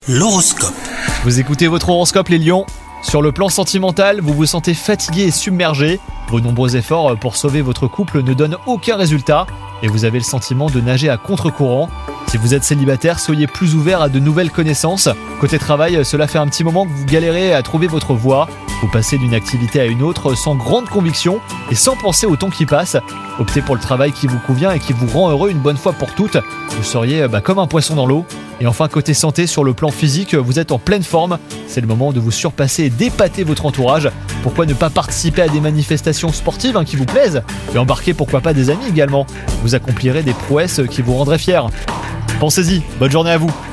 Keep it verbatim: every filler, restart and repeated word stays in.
L'horoscope. Vous écoutez votre horoscope les lions. Sur le plan sentimental, vous vous sentez fatigué et submergé. Vos nombreux efforts pour sauver votre couple ne donnent aucun résultat et vous avez le sentiment de nager à contre-courant. Si vous êtes célibataire, soyez plus ouvert à de nouvelles connaissances. Côté travail, cela fait un petit moment que vous galérez à trouver votre voie. Vous passez d'une activité à une autre sans grande conviction et sans penser au temps qui passe. Optez pour le travail qui vous convient et qui vous rend heureux une bonne fois pour toutes. Vous seriez bah, comme un poisson dans l'eau. Et enfin, côté santé, sur le plan physique, vous êtes en pleine forme. C'est le moment de vous surpasser et d'épater votre entourage. Pourquoi ne pas participer à des manifestations sportives hein, qui vous plaisent et embarquer pourquoi pas des amis également. Vous accomplirez des prouesses qui vous rendraient fiers. Pensez-y, bonne journée à vous.